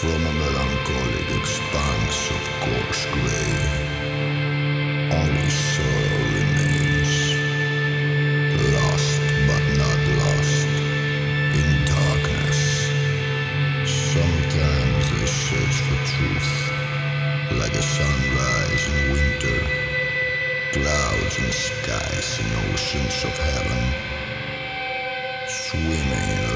From a melancholic expanse of coarse grey, only sorrow remains. Lost but not lost, in darkness. Sometimes they search for truth, like a sunrise in winter. Clouds and skies and oceans of heaven, swimming in